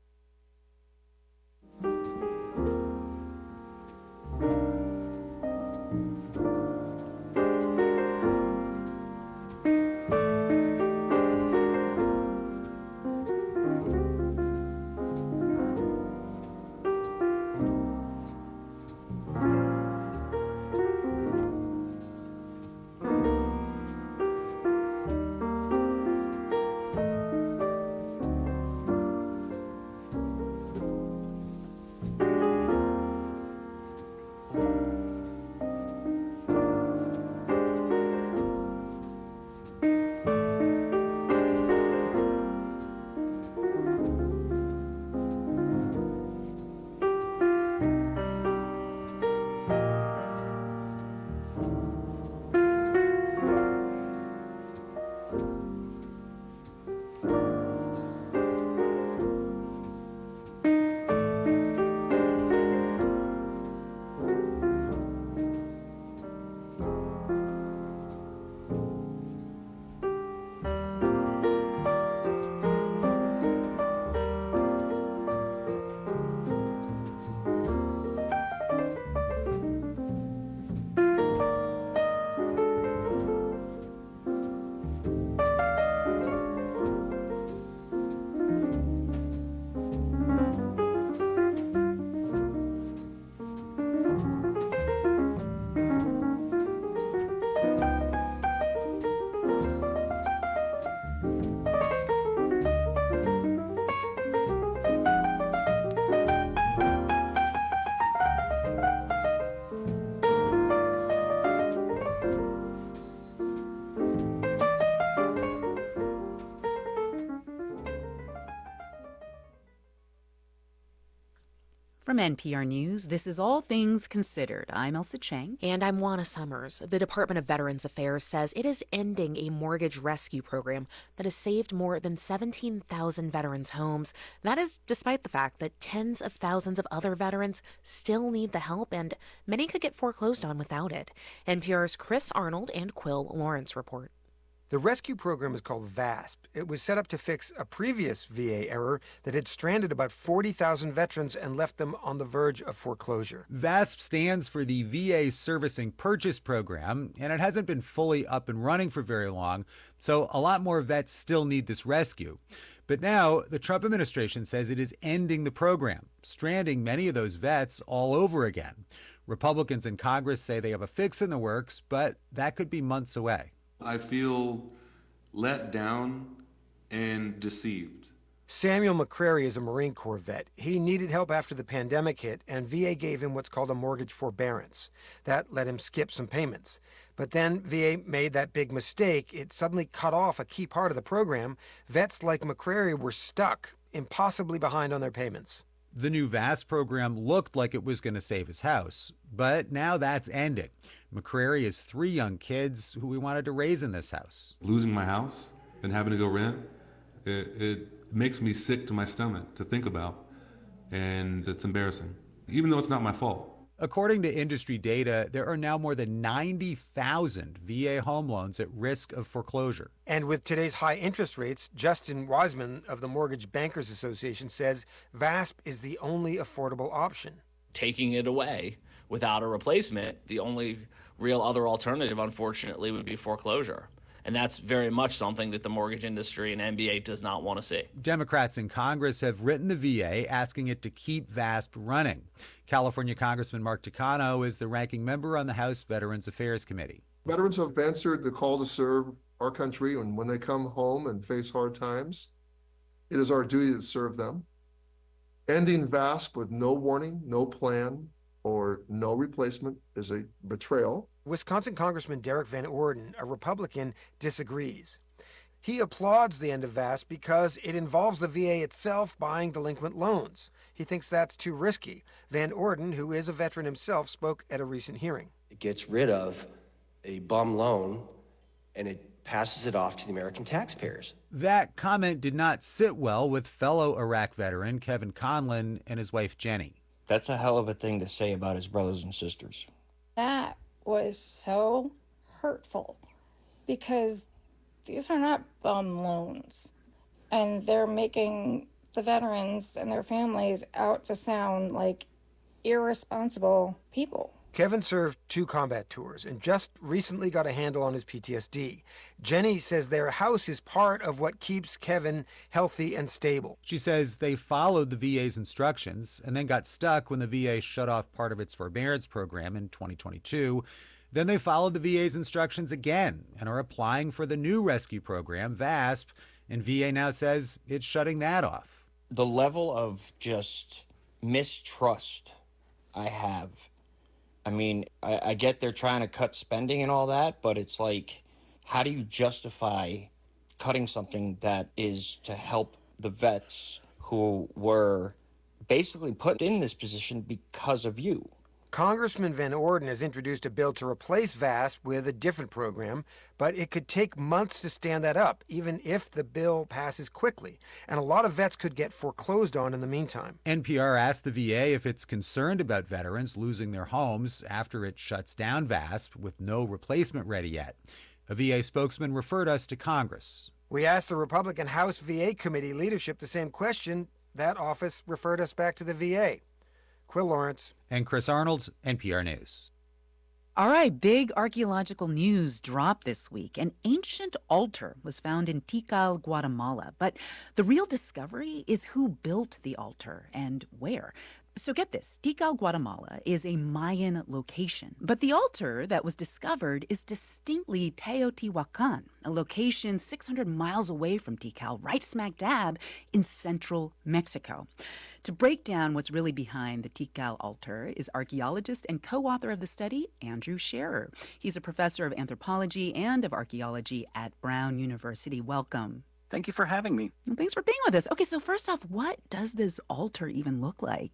From N P R News, this is All Things Considered. I'm Elsa Chang. And I'm Juana Summers. The Department of Veterans Affairs says it is ending a mortgage rescue program that has saved more than seventeen thousand veterans' homes. That is despite the fact that tens of thousands of other veterans still need the help, and many could get foreclosed on without it. N P R's Chris Arnold and Quill Lawrence report. The rescue program is called VASP. It was set up to fix a previous V A error that had stranded about forty thousand veterans and left them on the verge of foreclosure. VASP stands for the V A Servicing Purchase Program, and it hasn't been fully up and running for very long, so a lot more vets still need this rescue. But now, the Trump administration says it is ending the program, stranding many of those vets all over again. Republicans in Congress say they have a fix in the works, but that could be months away. I feel let down and deceived. Samuel McCrary is a Marine Corps vet. He needed help after the pandemic hit, and V A gave him what's called a mortgage forbearance. That let him skip some payments. But then V A made that big mistake. It suddenly cut off a key part of the program. Vets like McCrary were stuck, impossibly behind on their payments. The new VASP program looked like it was going to save his house, but now that's ending. McCrary has three young kids who we wanted to raise in this house. Losing my house and having to go rent, it, it makes me sick to my stomach to think about, and it's embarrassing, even though it's not my fault. According to industry data, there are now more than ninety thousand V A home loans at risk of foreclosure. And with today's high interest rates, Justin Wiseman of the Mortgage Bankers Association says VASP is the only affordable option. Taking it away without a replacement, the only real other alternative, unfortunately, would be foreclosure. And that's very much something that the mortgage industry and N B A does not want to see. Democrats in Congress have written the V A asking it to keep VASP running. California Congressman Mark Takano is the ranking member on the House Veterans Affairs Committee. Veterans have answered the call to serve our country, and when they come home and face hard times, it is our duty to serve them. Ending VASP with no warning, no plan, or no replacement is a betrayal. Wisconsin Congressman Derek Van Orden, a Republican, disagrees. He applauds the end of VASP because it involves the V A itself buying delinquent loans. He thinks that's too risky. Van Orden, who is a veteran himself, spoke at a recent hearing. It gets rid of a bum loan and it passes it off to the American taxpayers. That comment did not sit well with fellow Iraq veteran Kevin Conlon and his wife Jenny. That's a hell of a thing to say about his brothers and sisters. That was so hurtful because these are not bum loans, and they're making the veterans and their families out to sound like irresponsible people. Kevin served two combat tours and just recently got a handle on his P T S D. Jenny says their house is part of what keeps Kevin healthy and stable. She says they followed the V A's instructions and then got stuck when the V A shut off part of its forbearance program in twenty twenty-two. Then they followed the V A's instructions again and are applying for the new rescue program, VASP, and V A now says it's shutting that off. The level of just mistrust I have, I mean, I, I get they're trying to cut spending and all that, but it's like, how do you justify cutting something that is to help the vets who were basically put in this position because of you? Congressman Van Orden has introduced a bill to replace VASP with a different program, but it could take months to stand that up, even if the bill passes quickly. And a lot of vets could get foreclosed on in the meantime. N P R asked the V A if it's concerned about veterans losing their homes after it shuts down VASP with no replacement ready yet. A V A spokesman referred us to Congress. We asked the Republican House V A Committee leadership the same question. That office referred us back to the V A. Quill Lawrence. And Chris Arnold, N P R News. All right, big archaeological news dropped this week. An ancient altar was found in Tikal, Guatemala. But the real discovery is who built the altar and where. So get this, Tikal, Guatemala is a Mayan location, but the altar that was discovered is distinctly Teotihuacan, a location six hundred miles away from Tikal, right smack dab in central Mexico. To break down what's really behind the Tikal altar is archaeologist and co-author of the study, Andrew Scherer. He's a professor of anthropology and of archaeology at Brown University. Welcome. Thank you for having me. Well, thanks for being with us. Okay, so first off, what does this altar even look like?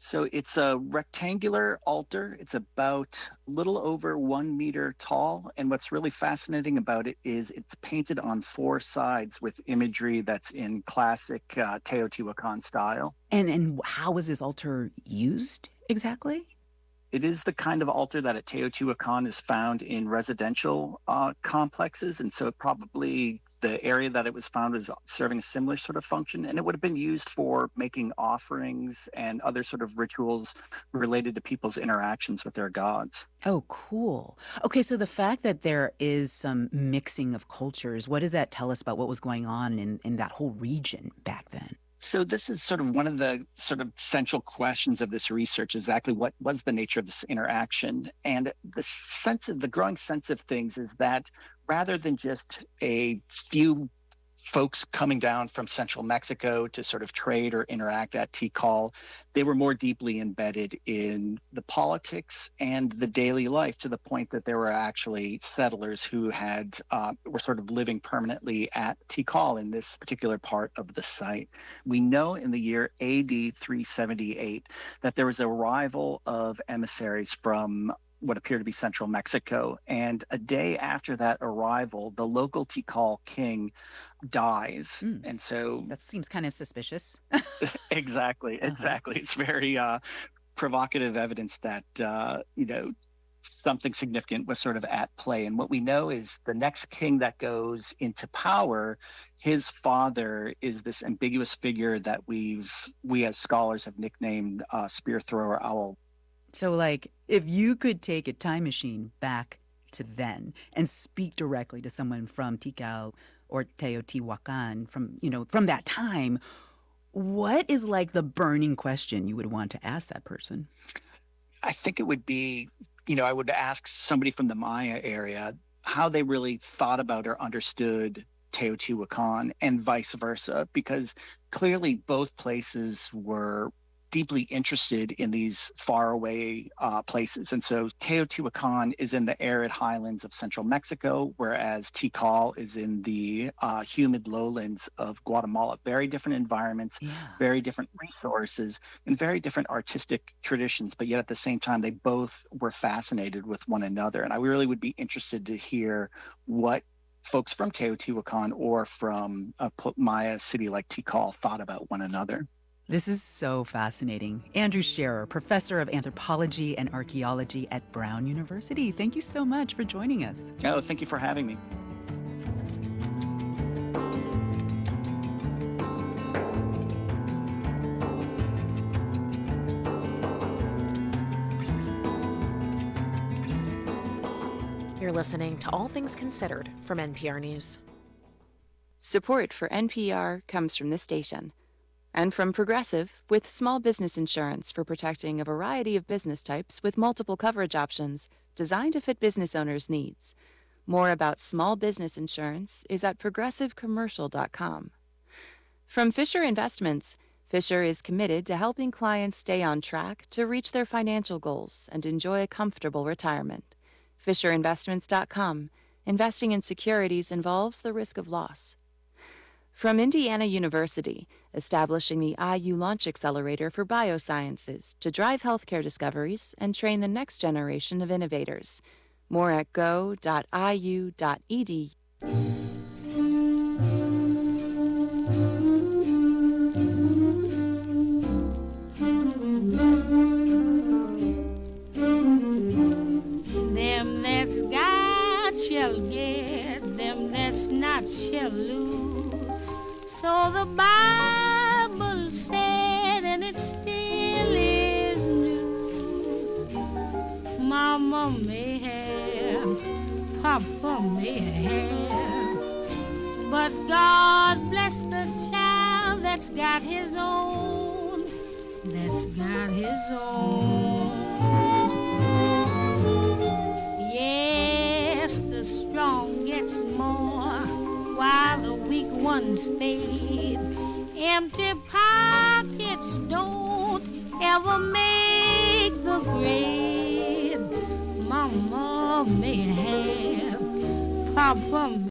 So it's a rectangular altar. It's about a little over one meter tall. And what's really fascinating about it is it's painted on four sides with imagery that's in classic uh, Teotihuacan style. And and how was this altar used exactly? It is the kind of altar that at Teotihuacan is found in residential uh, complexes. And so it probably, the area that it was found was serving a similar sort of function. And it would have been used for making offerings and other sort of rituals related to people's interactions with their gods. Oh, cool. Okay, so the fact that there is some mixing of cultures, what does that tell us about what was going on in, in that whole region back then? So this is sort of one of the sort of central questions of this research, exactly what was the nature of this interaction. And the sense of the growing sense of things is that rather than just a few folks coming down from central Mexico to sort of trade or interact at Tikal, they were more deeply embedded in the politics and the daily life, to the point that there were actually settlers who had uh, were sort of living permanently at Tikal in this particular part of the site. We know in the year A D three seventy-eight that there was a arrival of emissaries from what appeared to be central Mexico. And a day after that arrival, the local Tikal king dies. Mm. And so that seems kind of suspicious. exactly, exactly. Uh-huh. It's very uh, provocative evidence that, uh, you know, something significant was sort of at play. And what we know is the next king that goes into power, his father is this ambiguous figure that we've, we as scholars have nicknamed uh, Spear Thrower Owl. So, like, if you could take a time machine back to then and speak directly to someone from Tikal or Teotihuacan from, you know, from that time, what is like the burning question you would want to ask that person? I think it would be, you know, I would ask somebody from the Maya area how they really thought about or understood Teotihuacan and vice versa, because clearly both places were deeply interested in these faraway uh, places. And so Teotihuacan is in the arid highlands of central Mexico, whereas Tikal is in the uh, humid lowlands of Guatemala. Very different environments, yeah. very different resources, and very different artistic traditions. But yet at the same time, they both were fascinated with one another. And I really would be interested to hear what folks from Teotihuacan or from a Maya city like Tikal thought about one another. This is so fascinating. Andrew Scherer, professor of anthropology and archaeology at Brown University. Thank you so much for joining us. Oh, thank you for having me. You're listening to All Things Considered from N P R News. Support for N P R comes from this station. And from Progressive, with small business insurance for protecting a variety of business types with multiple coverage options designed to fit business owners' needs. More about small business insurance is at progressive commercial dot com. From Fisher Investments, Fisher is committed to helping clients stay on track to reach their financial goals and enjoy a comfortable retirement. fisher investments dot com. Investing in securities involves the risk of loss. From Indiana University, establishing the I U Launch Accelerator for Biosciences to drive healthcare discoveries and train the next generation of innovators. More at go dot I U dot E D U. Them that's got shall get, them that's not shall lose. So the Bible said, and it still is news. Mama may have, Papa may have, but God bless the child that's got his own, that's got his own. Yes, the strong gets more, while the weak ones fade. Empty pockets don't ever make the grade. Mama may have, Papa may